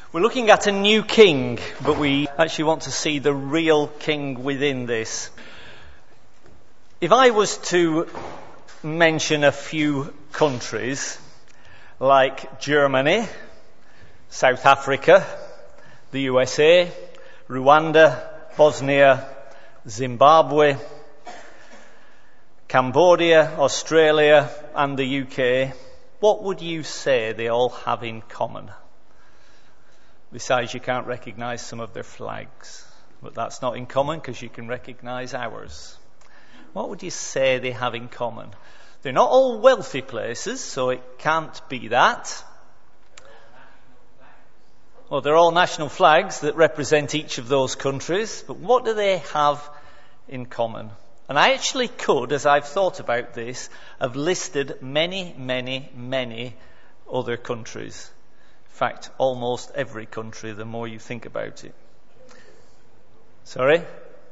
We're looking at a new king, but we actually want to see the real king within this. If I was to mention a few countries, like Germany, South Africa, the USA, Rwanda, Bosnia, Zimbabwe, Cambodia, Australia, and the UK, what would you say they all have in common? Besides, you can't recognise some of their flags, but that's not in common because you can recognise ours. What would you say they have in common? They're not all wealthy places, so it can't be that. Well, they're all national flags that represent each of those countries, but what do they have in common? And I actually could, as I've thought about this, have listed many, many, many other countries. In fact, almost every country, the more you think about it. Sorry?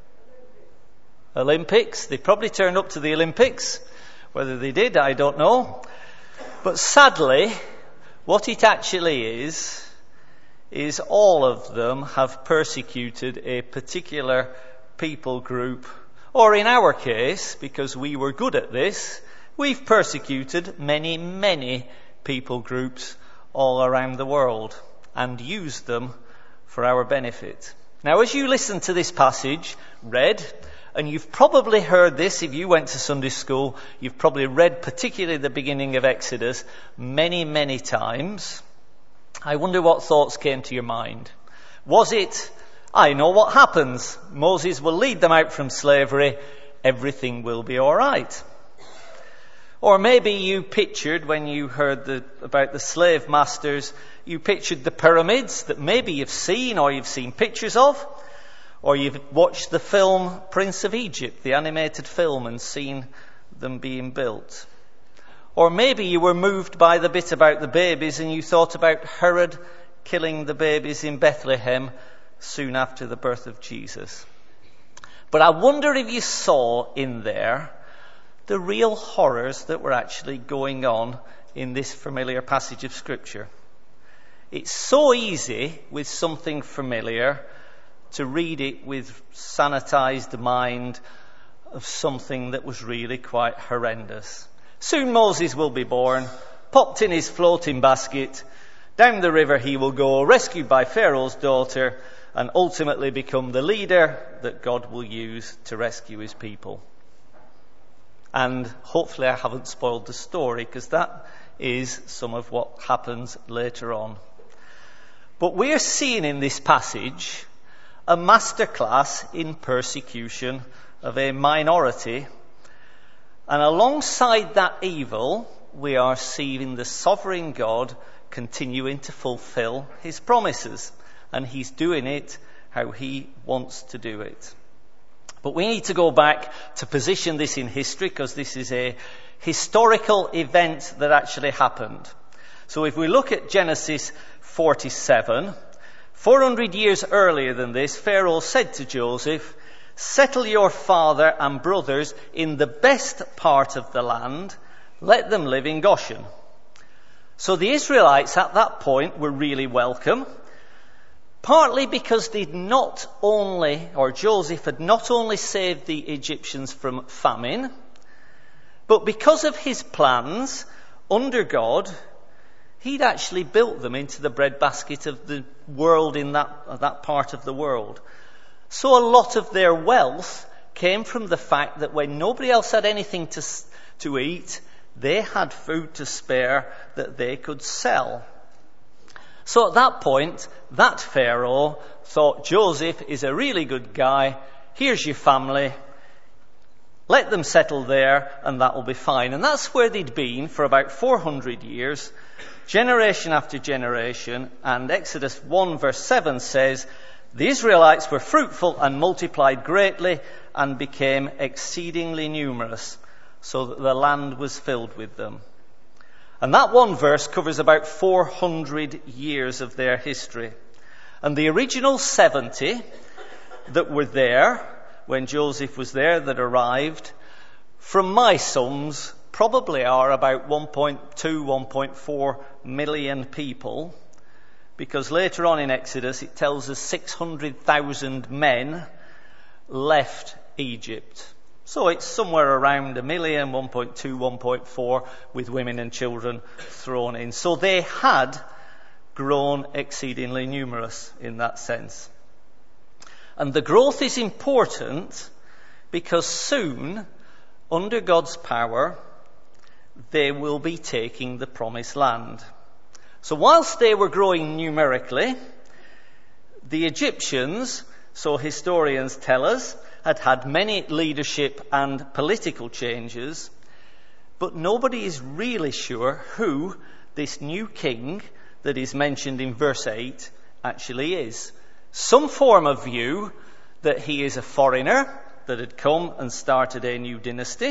Olympics. They probably turned up to the Olympics. Whether they did, I don't know. But sadly, what it actually is all of them have persecuted a particular people group. Or in our case, because we were good at this, we've persecuted many, many people groups all around the world and used them for our benefit. Now, as you listen to this passage read, and you've probably heard this if you went to Sunday school, you've probably read particularly the beginning of Exodus many, many times. I wonder what thoughts came to your mind. Was it, I know what happens. Moses will lead them out from slavery. Everything will be all right. Or maybe you pictured, when you heard about the slave masters, you pictured the pyramids that maybe you've seen or you've seen pictures of. Or you've watched the film Prince of Egypt, the animated film, and seen them being built. Or maybe you were moved by the bit about the babies and you thought about Herod killing the babies in Bethlehem soon after the birth of Jesus. But I wonder if you saw in there the real horrors that were actually going on in this familiar passage of Scripture. It's so easy with something familiar to read it with sanitized mind of something that was really quite horrendous. Soon Moses will be born, popped in his floating basket, down the river he will go, rescued by Pharaoh's daughter, and ultimately become the leader that God will use to rescue his people. And hopefully I haven't spoiled the story, because that is some of what happens later on. But we're seeing in this passage a masterclass in persecution of a minority. And alongside that evil, we are seeing the sovereign God continuing to fulfill his promises. And he's doing it how he wants to do it. But we need to go back to position this in history, because this is a historical event that actually happened. So if we look at Genesis 47, 400 years earlier than this, Pharaoh said to Joseph, "Settle your father and brothers in the best part of the land. Let them live in Goshen." So the Israelites at that point were really welcome. Partly because Joseph had not only saved the Egyptians from famine, but because of his plans under God, he'd actually built them into the breadbasket of the world in that part of the world. So a lot of their wealth came from the fact that when nobody else had anything to eat, they had food to spare that they could sell. So at that point, that Pharaoh thought Joseph is a really good guy. Here's your family. Let them settle there and that will be fine. And that's where they'd been for about 400 years, generation after generation. And Exodus 1 verse 7 says, "The Israelites were fruitful and multiplied greatly and became exceedingly numerous, so that the land was filled with them." And that one verse covers about 400 years of their history. And the original 70 that were there when Joseph was there, that arrived, from my sums, probably are about 1.2, 1.4 million people because later on in Exodus it tells us 600,000 men left Egypt. So it's somewhere around 1 million, 1.2, 1.4, with women and children thrown in. So they had grown exceedingly numerous in that sense. And the growth is important because soon, under God's power, they will be taking the promised land. So whilst they were growing numerically, the Egyptians, so historians tell us, had many leadership and political changes, but nobody is really sure who this new king that is mentioned in verse 8 actually is. Some form a view that he is a foreigner that had come and started a new dynasty.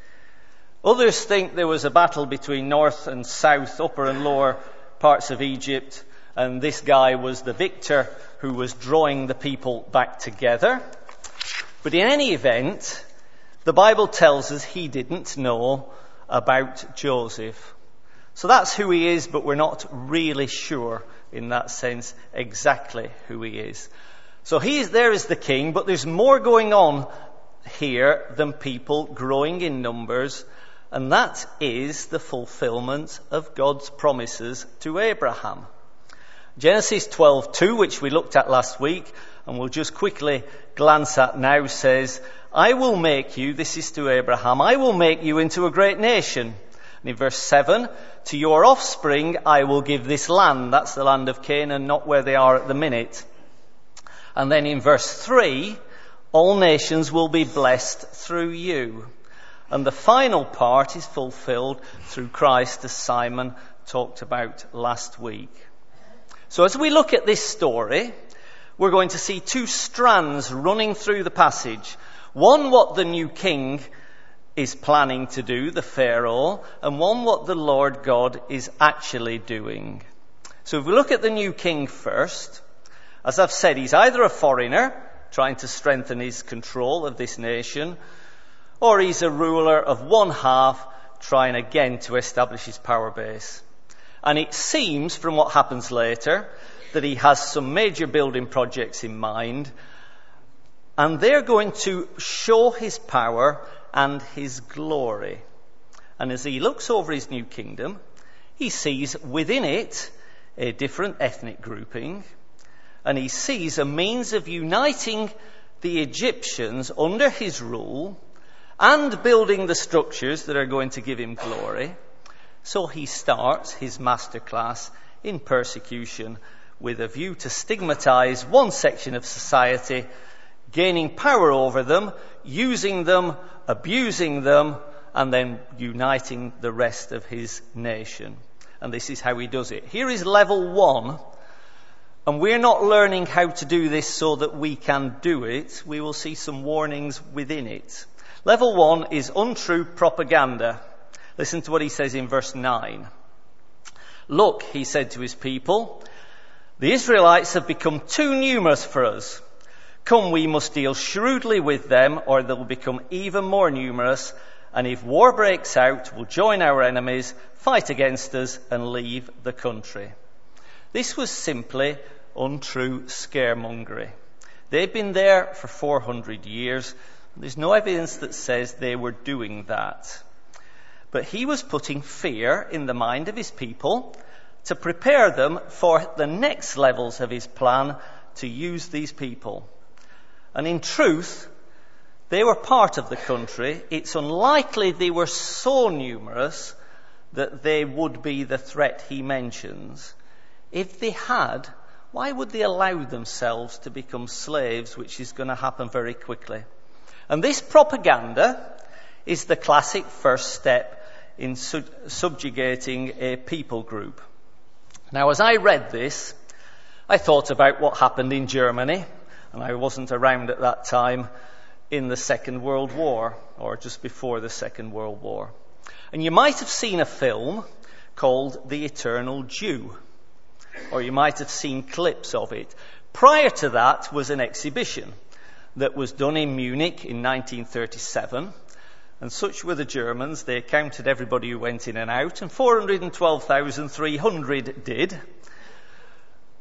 Others think there was a battle between north and south, upper and lower parts of Egypt, and this guy was the victor who was drawing the people back together. But in any event, the Bible tells us he didn't know about Joseph. So that's who he is, but we're not really sure in that sense exactly who he is. So there is the king, but there's more going on here than people growing in numbers, and that is the fulfillment of God's promises to Abraham. Genesis 12:2, which we looked at last week, and we'll just quickly glance at now, says, I will make you, this is to Abraham, I will make you into a great nation. And in verse 7, to your offspring I will give this land. That's the land of Canaan, not where they are at the minute. And then in verse 3, all nations will be blessed through you. And the final part is fulfilled through Christ, as Simon talked about last week. So as we look at this story, we're going to see two strands running through the passage. One, what the new king is planning to do, the Pharaoh, and one, what the Lord God is actually doing. So if we look at the new king first, as I've said, he's either a foreigner trying to strengthen his control of this nation, or he's a ruler of one half trying again to establish his power base. And it seems, from what happens later, that he has some major building projects in mind, and they're going to show his power and his glory. And as he looks over his new kingdom, he sees within it a different ethnic grouping, and he sees a means of uniting the Egyptians under his rule and building the structures that are going to give him glory. So he starts his masterclass in persecution with a view to stigmatize one section of society, gaining power over them, using them, abusing them, and then uniting the rest of his nation. And this is how he does it. Here is level 1, and we're not learning how to do this so that we can do it. We will see some warnings within it. Level 1 is untrue propaganda. Listen to what he says in verse 9. Look, he said to his people, the Israelites have become too numerous for us. Come, we must deal shrewdly with them, or they'll become even more numerous, and if war breaks out, we'll join our enemies, fight against us, and leave the country. This was simply untrue scaremongery. They've been there for 400 years. There's no evidence that says they were doing that. But he was putting fear in the mind of his people to prepare them for the next levels of his plan to use these people. And in truth, they were part of the country. It's unlikely they were so numerous that they would be the threat he mentions. If they had, why would they allow themselves to become slaves, which is going to happen very quickly? And this propaganda is the classic first step in subjugating a people group. Now, as I read this, I thought about what happened in Germany, and I wasn't around at that time, in the Second World War, or just before the Second World War. And you might have seen a film called The Eternal Jew, or you might have seen clips of it. Prior to that was an exhibition that was done in Munich in 1937, and such were the Germans. They counted everybody who went in and out, and 412,300 did.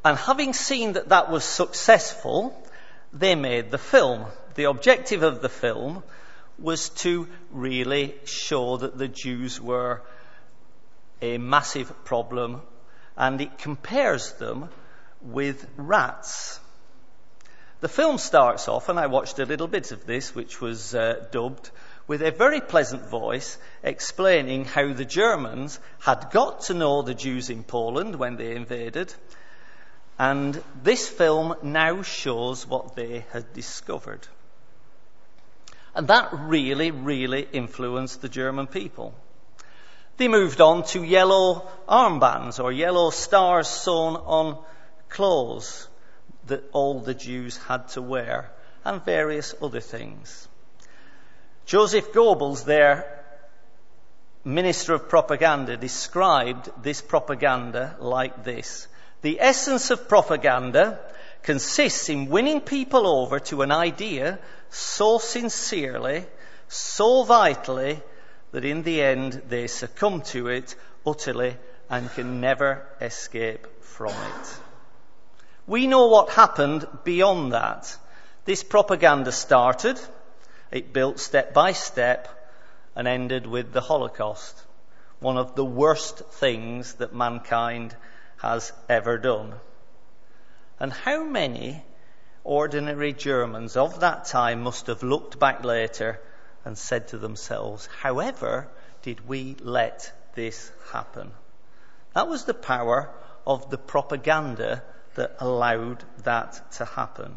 And having seen that that was successful, they made the film. The objective of the film was to really show that the Jews were a massive problem, and it compares them with rats. The film starts off, and I watched a little bit of this, which was dubbed, with a very pleasant voice explaining how the Germans had got to know the Jews in Poland when they invaded, and this film now shows what they had discovered. And that really, really influenced the German people. They moved on to yellow armbands or yellow stars sewn on clothes that all the Jews had to wear, and various other things. Joseph Goebbels, their minister of propaganda, described this propaganda like this: the essence of propaganda consists in winning people over to an idea so sincerely, so vitally, that in the end they succumb to it utterly and can never escape from it. We know what happened beyond that. This propaganda started, it built step by step, and ended with the Holocaust, one of the worst things that mankind has ever done. And how many ordinary Germans of that time must have looked back later and said to themselves, however did we let this happen? That was the power of the propaganda that allowed that to happen.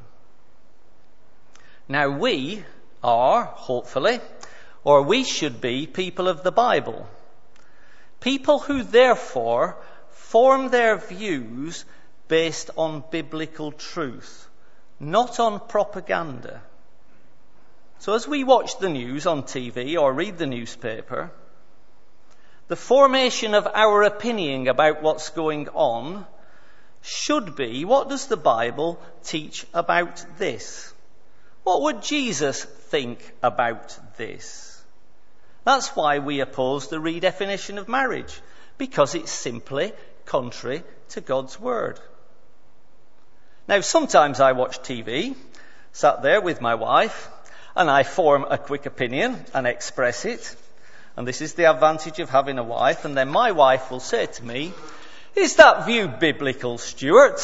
Now we are, hopefully, or we should be, people of the Bible. People who therefore form their views based on biblical truth, not on propaganda. So as we watch the news on TV or read the newspaper, the formation of our opinion about what's going on should be, what does the Bible teach about this? What would Jesus think about this? That's why we oppose the redefinition of marriage, because it's simply contrary to God's word. Now, sometimes I watch TV, sat there with my wife, and I form a quick opinion and express it. And this is the advantage of having a wife. And then my wife will say to me, "Is that view biblical, Stuart?"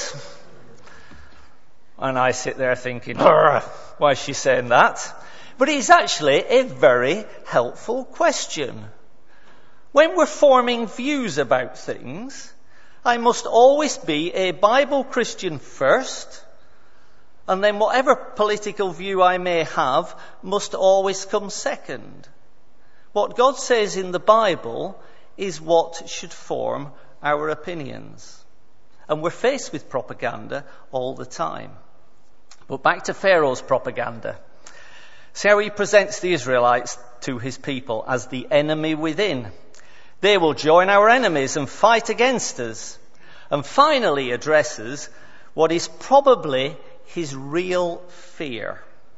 And I sit there thinking, why is she saying that? But it's actually a very helpful question. When we're forming views about things, I must always be a Bible Christian first, and then whatever political view I may have must always come second. What God says in the Bible is what should form our opinions. And we're faced with propaganda all the time. But back to Pharaoh's propaganda. See how he presents the Israelites to his people as the enemy within. They will join our enemies and fight against us. And finally addresses what is probably his real fear,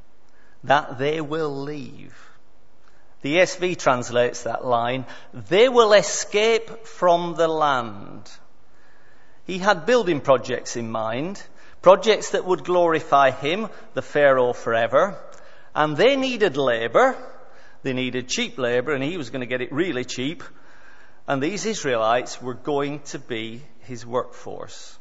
that they will leave. The ESV translates that line, they will escape from the land. He had building projects in mind, projects that would glorify him, the Pharaoh, forever. And they needed labour. They needed cheap labour, and he was going to get it really cheap. And these Israelites were going to be his workforce.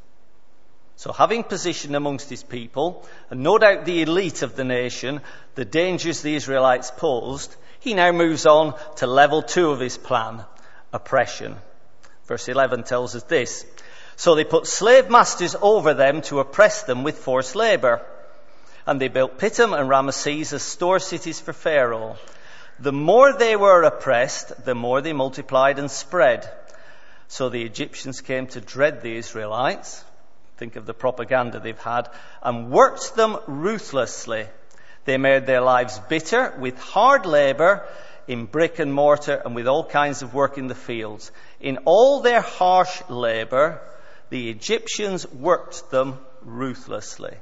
So having positioned amongst his people, and no doubt the elite of the nation, the dangers the Israelites posed, he now moves on to level 2 of his plan, oppression. Verse 11 tells us this. So they put slave masters over them to oppress them with forced labour. And they built Pithom and Ramesses as store cities for Pharaoh. The more they were oppressed, the more they multiplied and spread. So the Egyptians came to dread the Israelites. Think of the propaganda they've had. And worked them ruthlessly. They made their lives bitter with hard labour in brick and mortar and with all kinds of work in the fields. In all their harsh labour, the Egyptians worked them ruthlessly.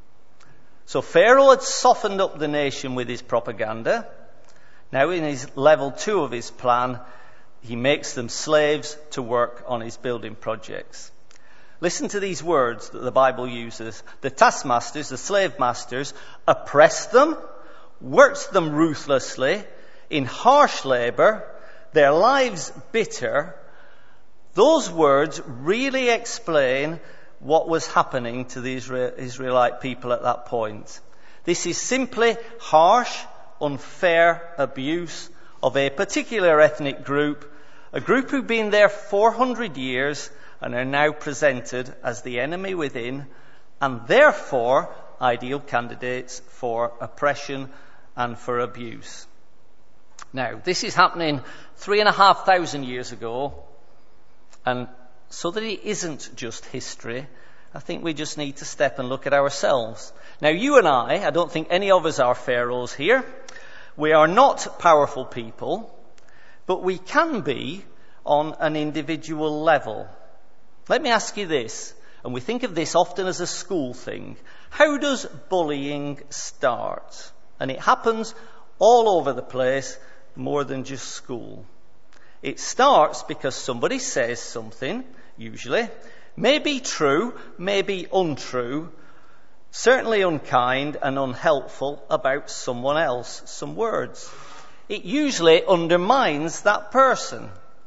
So Pharaoh had softened up the nation with his propaganda. Now in his level 2 of his plan, he makes them slaves to work on his building projects. Listen to these words that the Bible uses. The taskmasters, the slave masters, oppressed them, worked them ruthlessly, in harsh labour, their lives bitter. Those words really explain what was happening to the Israelite people at that point. This is simply harsh, unfair abuse of a particular ethnic group, a group who've been there 400 years and are now presented as the enemy within, and therefore ideal candidates for oppression and for abuse. Now, this is happening 3,500 years ago, and so that it isn't just history, I think we just need to step and look at ourselves. Now, you and I don't think any of us are pharaohs here. We are not powerful people, but we can be on an individual level. Let me ask you this, and we think of this often as a school thing. How does bullying start? And it happens all over the place, more than just school. It starts because somebody says something, usually, maybe true, maybe untrue, certainly unkind and unhelpful about someone else, some words. It usually undermines that person.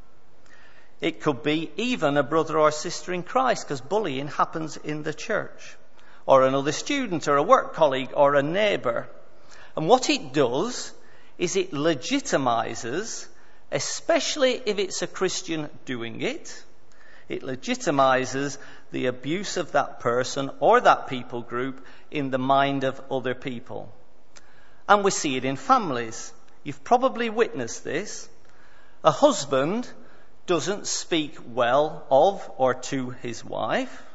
It could be even a brother or sister in Christ, because bullying happens in the church, or another student or a work colleague or a neighbour. And what it does is it legitimizes, especially if it's a Christian doing it, it legitimizes the abuse of that person or that people group in the mind of other people. And we see it in families. You've probably witnessed this. A husband doesn't speak well of or to his wife,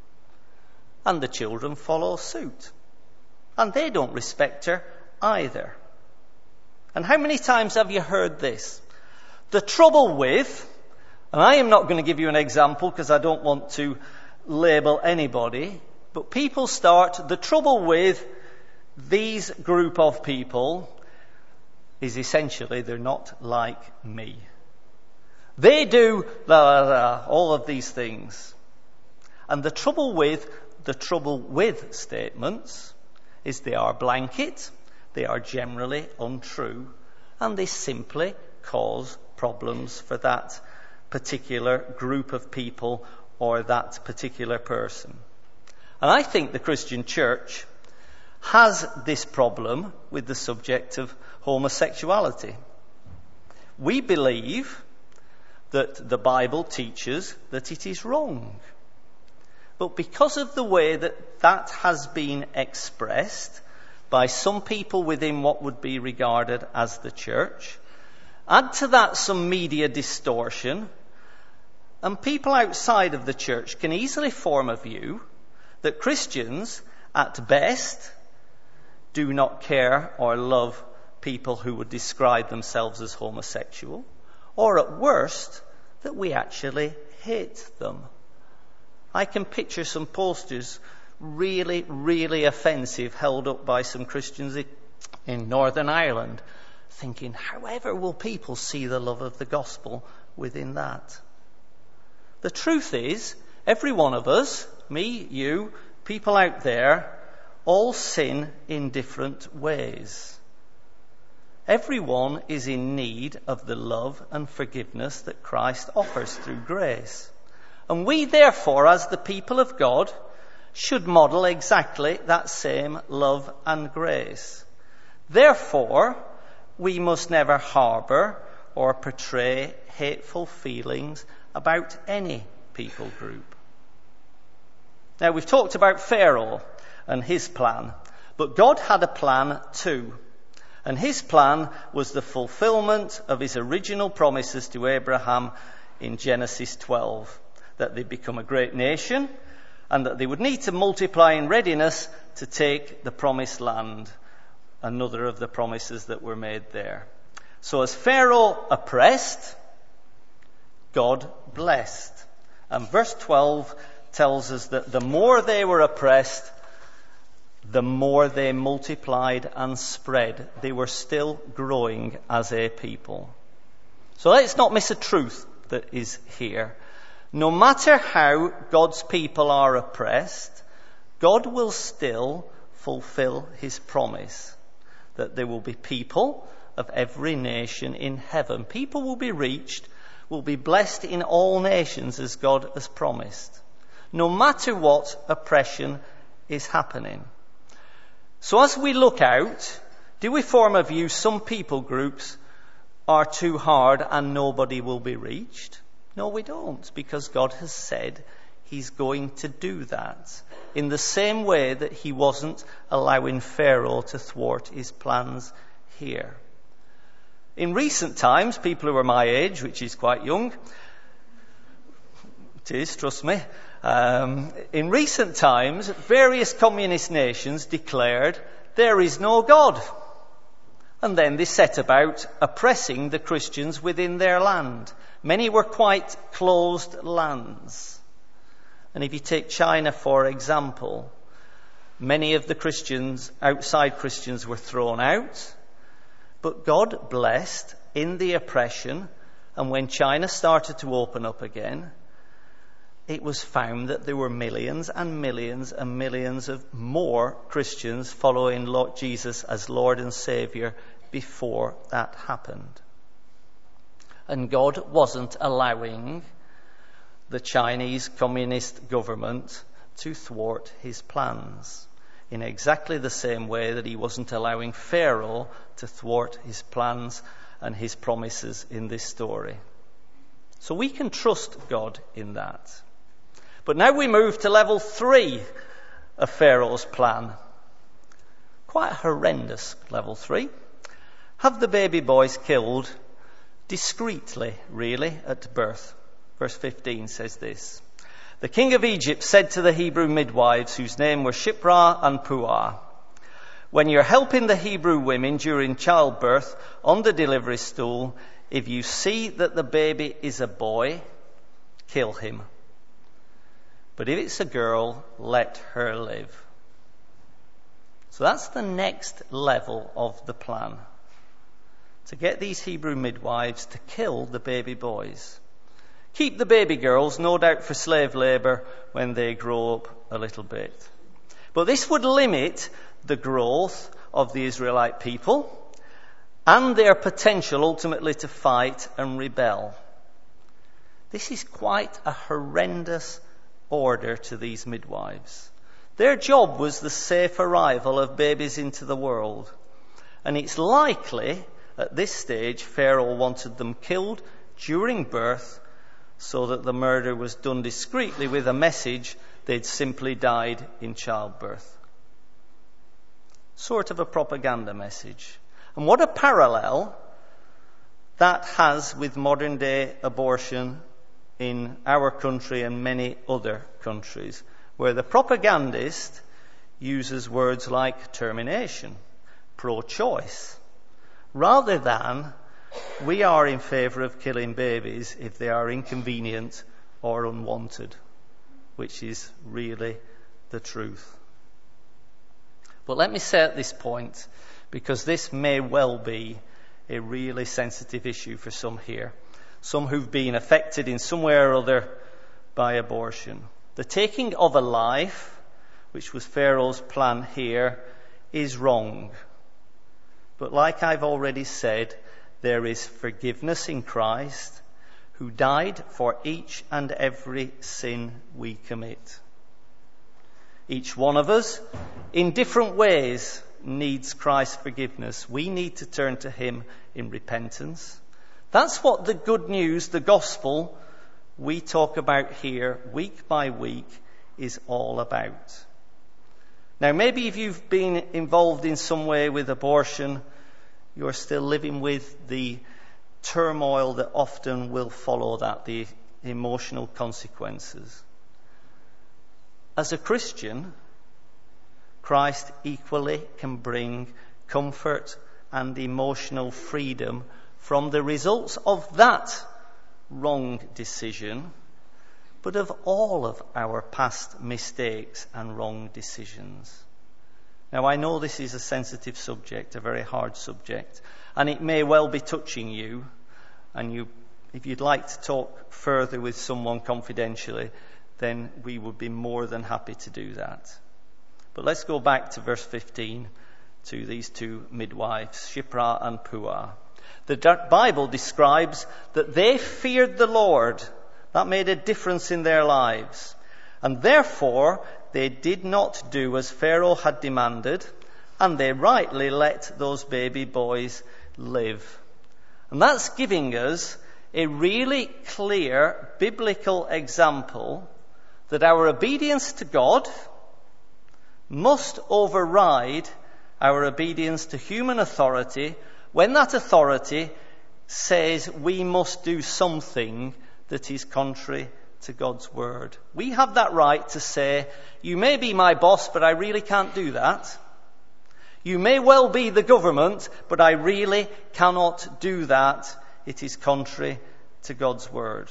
and the children follow suit. And they don't respect her either. And how many times have you heard this? The trouble with, and I am not going to give you an example because I don't want to label anybody, but people start, the trouble with these group of people is essentially they're not like me. They do all of these things. And the trouble with statements is they are blanket, they are generally untrue, and they simply cause problems for that particular group of people or that particular person. And I think the Christian church has this problem with the subject of homosexuality. We believe that the Bible teaches that it is wrong. But because of the way that has been expressed by some people within what would be regarded as the church, add to that some media distortion, and people outside of the church can easily form a view that Christians, at best, do not care or love people who would describe themselves as homosexual, or at worst, that we actually hate them. I can picture some posters, really, really offensive, held up by some Christians in Northern Ireland, thinking, however will people see the love of the gospel within that? The truth is, every one of us, me, you, people out there, all sin in different ways. Everyone is in need of the love and forgiveness that Christ offers through grace. And we, therefore, as the people of God, should model exactly that same love and grace. Therefore, we must never harbour or portray hateful feelings about any people group. Now, we've talked about Pharaoh and his plan, but God had a plan too. And his plan was the fulfillment of his original promises to Abraham in Genesis 12, that they'd become a great nation and that they would need to multiply in readiness to take the promised land, another of the promises that were made there. So as Pharaoh oppressed, God blessed. And verse 12 tells us that the more they were oppressed, the more they multiplied and spread. They were still growing as a people. So let's not miss a truth that is here. No matter how God's people are oppressed, God will still fulfill his promise that there will be people of every nation in heaven. People will be reached, will be blessed in all nations as God has promised, no matter what oppression is happening. So as we look out, do we form a view some people groups are too hard and nobody will be reached? No, we don't, because God has said he's going to do that in the same way that he wasn't allowing Pharaoh to thwart his plans here. In recent times, people who are my age, which is quite young, it is, trust me, in recent times, various communist nations declared there is no God. And then they set about oppressing the Christians within their land. Many were quite closed lands. And if you take China, for example, many of the Christians, outside Christians, were thrown out. But God blessed in the oppression, and when China started to open up again, it was found that there were millions and millions and millions of more Christians following Lord Jesus as Lord and Saviour before that happened. And God wasn't allowing the Chinese communist government to thwart his plans in exactly the same way that he wasn't allowing Pharaoh to thwart his plans and his promises in this story. So we can trust God in that. But now we move to level 3 of Pharaoh's plan. Quite horrendous level 3. Have the baby boys killed discreetly, really, at birth. Verse 15 says this. The king of Egypt said to the Hebrew midwives, whose name were Shiphrah and Puah, when you're helping the Hebrew women during childbirth on the delivery stool, if you see that the baby is a boy, kill him. But if it's a girl, let her live. So that's the next level of the plan. To get these Hebrew midwives to kill the baby boys. Keep the baby girls, no doubt for slave labour when they grow up a little bit. But this would limit the growth of the Israelite people and their potential ultimately to fight and rebel. This is quite a horrendous order to these midwives. Their job was the safe arrival of babies into the world. And it's likely, at this stage, Pharaoh wanted them killed during birth so that the murder was done discreetly with a message they'd simply died in childbirth. Sort of a propaganda message. And what a parallel that has with modern day abortion in our country and many other countries, where the propagandist uses words like termination, pro-choice, rather than we are in favour of killing babies if they are inconvenient or unwanted, which is really the truth. But let me say at this point, because this may well be a really sensitive issue for some here, some who've been affected in some way or other by abortion. The taking of a life, which was Pharaoh's plan here, is wrong. But like I've already said, there is forgiveness in Christ, who died for each and every sin we commit. Each one of us, in different ways, needs Christ's forgiveness. We need to turn to him in repentance. That's what the good news, the gospel we talk about here week by week is all about. Now, maybe if you've been involved in some way with abortion, you're still living with the turmoil that often will follow that, the emotional consequences. As a Christian, Christ equally can bring comfort and emotional freedom from the results of that wrong decision, but of all of our past mistakes and wrong decisions. Now, I know this is a sensitive subject, a very hard subject, and it may well be touching you, and you if you'd like to talk further with someone confidentially, then we would be more than happy to do that. But let's go back to verse 15, to these two midwives, Shiphrah and Puah. The Bible describes that they feared the Lord. That made a difference in their lives. And therefore, they did not do as Pharaoh had demanded, and they rightly let those baby boys live. And that's giving us a really clear biblical example that our obedience to God must override our obedience to human authority when that authority says we must do something that is contrary to God's word. We have that right to say, you may be my boss, but I really can't do that. You may well be the government, but I really cannot do that. It is contrary to God's word.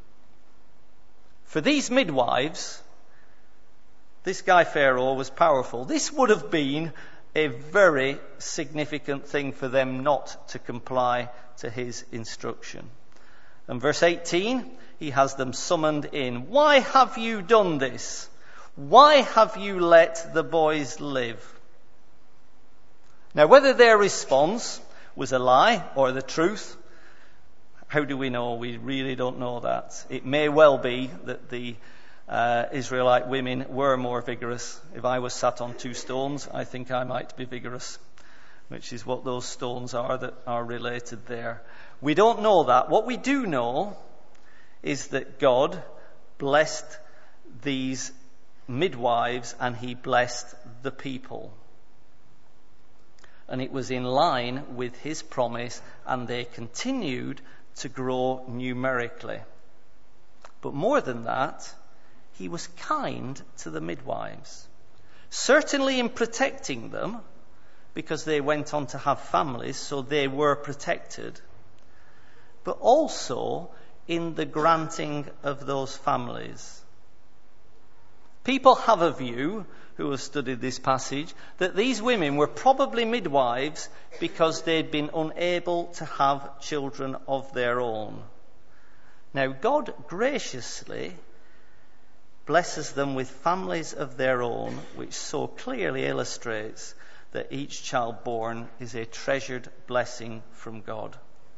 For these midwives, this guy Pharaoh was powerful. This would have been a very significant thing for them not to comply to his instruction. And verse 18, he has them summoned in. Why have you done this? Why have you let the boys live? Now, whether their response was a lie or the truth, how do we know? We really don't know that. It may well be that the Israelite women were more vigorous. If I was sat on 2 stones, I think I might be vigorous, which is what those stones are that are related there. We don't know that. What we do know is that God blessed these midwives and he blessed the people. And it was in line with his promise, and they continued to grow numerically. But more than that, he was kind to the midwives. Certainly in protecting them, because they went on to have families, so they were protected. But also in the granting of those families. People have a view, who have studied this passage, that these women were probably midwives because they'd been unable to have children of their own. Now, God graciously blesses them with families of their own, which so clearly illustrates that each child born is a treasured blessing from God.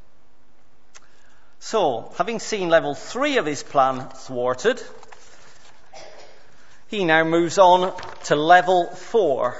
So, having seen level 3 of his plan thwarted, he now moves on to level 4.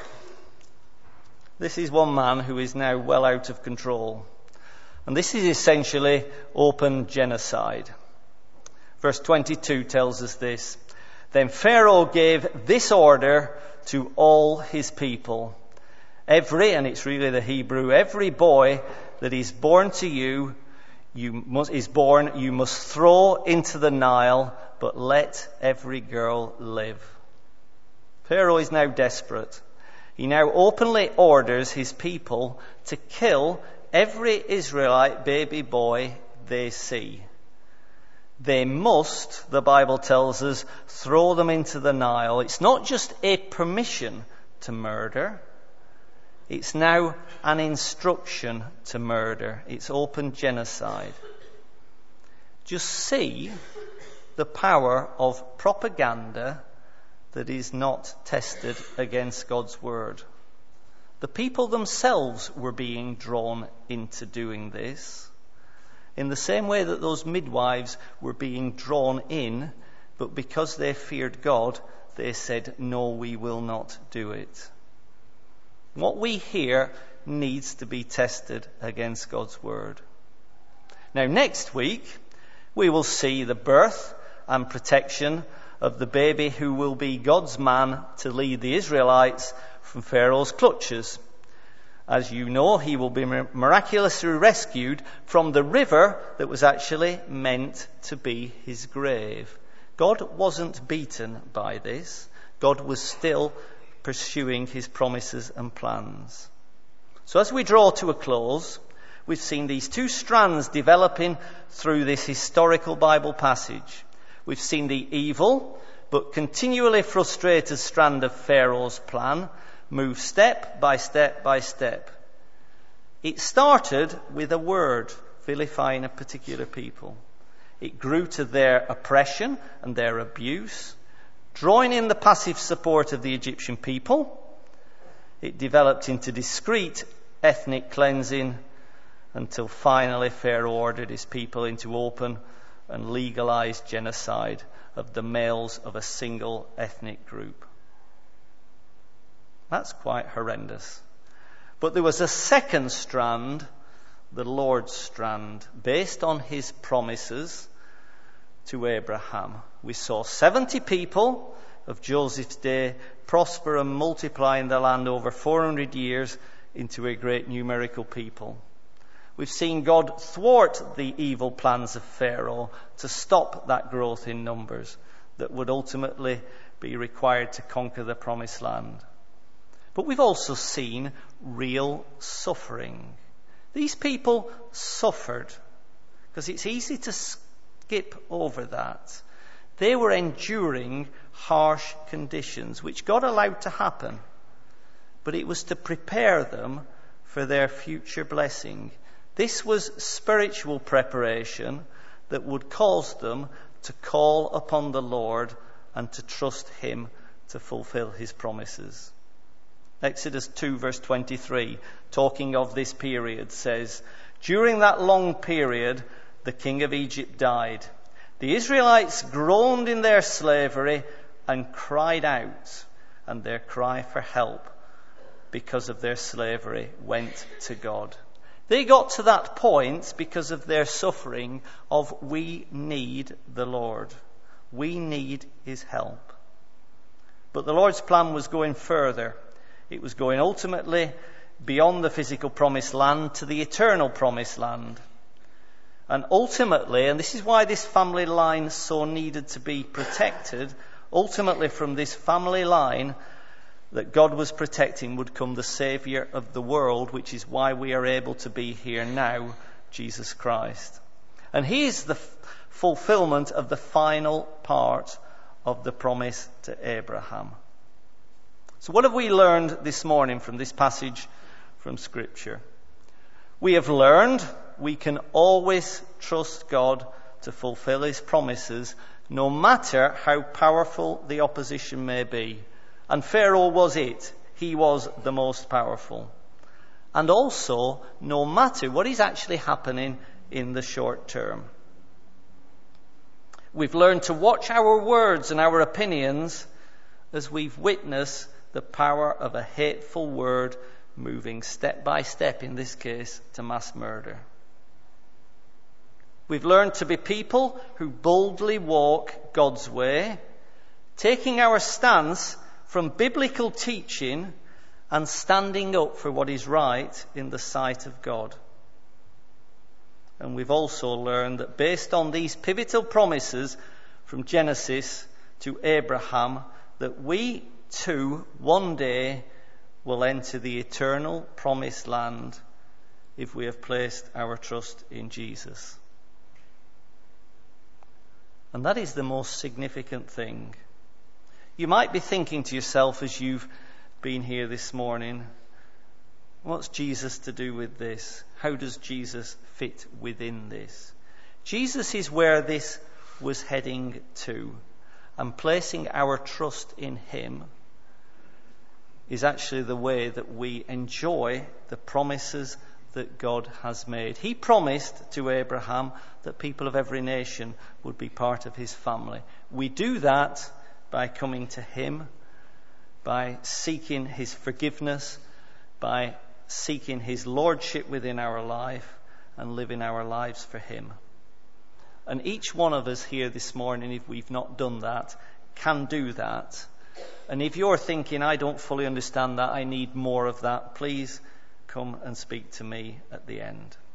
This is one man who is now well out of control. And this is essentially open genocide. Verse 22 tells us this. Then Pharaoh gave this order to all his people. Every, and it's really the Hebrew, every boy that is born to you, you must throw into the Nile, but let every girl live. Pharaoh is now desperate. He now openly orders his people to kill every Israelite baby boy they see. They must, the Bible tells us, throw them into the Nile. It's not just a permission to murder. It's now an instruction to murder. It's open genocide. Just see the power of propaganda that is not tested against God's word. The people themselves were being drawn into doing this in the same way that those midwives were being drawn in, but because they feared God, they said, no, we will not do it. What we hear needs to be tested against God's word. Now, next week, we will see the birth and protection of the baby who will be God's man to lead the Israelites from Pharaoh's clutches. As you know, he will be miraculously rescued from the river that was actually meant to be his grave. God wasn't beaten by this. God was still pursuing his promises and plans. So as we draw to a close, we've seen these 2 strands developing through this historical Bible passage. We've seen the evil but continually frustrated strand of Pharaoh's plan move step by step by step. It started with a word vilifying a particular people. It grew to their oppression and their abuse, drawing in the passive support of the Egyptian people. It developed into discreet ethnic cleansing until finally Pharaoh ordered his people into open and legalized genocide of the males of a single ethnic group. That's quite horrendous. But there was a second strand, the Lord's strand, based on his promises to Abraham. We saw 70 people of Joseph's day prosper and multiply in the land over 400 years into a great numerical people. We've seen God thwart the evil plans of Pharaoh to stop that growth in numbers that would ultimately be required to conquer the promised land. But we've also seen real suffering. These people suffered, because it's easy to skip over that. They were enduring harsh conditions, which God allowed to happen. But it was to prepare them for their future blessing. This was spiritual preparation that would cause them to call upon the Lord and to trust him to fulfill his promises. Exodus 2 verse 23, talking of this period, says, "During that long period, the king of Egypt died. The Israelites groaned in their slavery and cried out, and their cry for help because of their slavery went to God." They got to that point because of their suffering of, we need the Lord. We need his help. But the Lord's plan was going further. It was going ultimately beyond the physical promised land to the eternal promised land. And ultimately, and this is why this family line so needed to be protected, ultimately from this family line that God was protecting would come the Saviour of the world, which is why we are able to be here now, Jesus Christ. And he is the fulfillment of the final part of the promise to Abraham. So what have we learned this morning from this passage from Scripture? We have learned we can always trust God to fulfill his promises, no matter how powerful the opposition may be. And Pharaoh was it. He was the most powerful. And also, no matter what is actually happening in the short term. We've learned to watch our words and our opinions as we've witnessed the power of a hateful word moving step by step, in this case, to mass murder. We've learned to be people who boldly walk God's way, taking our stance from biblical teaching and standing up for what is right in the sight of God. And we've also learned that based on these pivotal promises from Genesis to Abraham, that we too one day will enter the eternal promised land if we have placed our trust in Jesus. And that is the most significant thing. You might be thinking to yourself as you've been here this morning, what's Jesus to do with this? How does Jesus fit within this? Jesus is where this was heading to. And placing our trust in him is actually the way that we enjoy the promises that God has made. He promised to Abraham that people of every nation would be part of his family. We do that by coming to him, by seeking his forgiveness, by seeking his lordship within our life and living our lives for him. And each one of us here this morning, if we've not done that, can do that. And if you're thinking, I don't fully understand that, I need more of that, please come and speak to me at the end.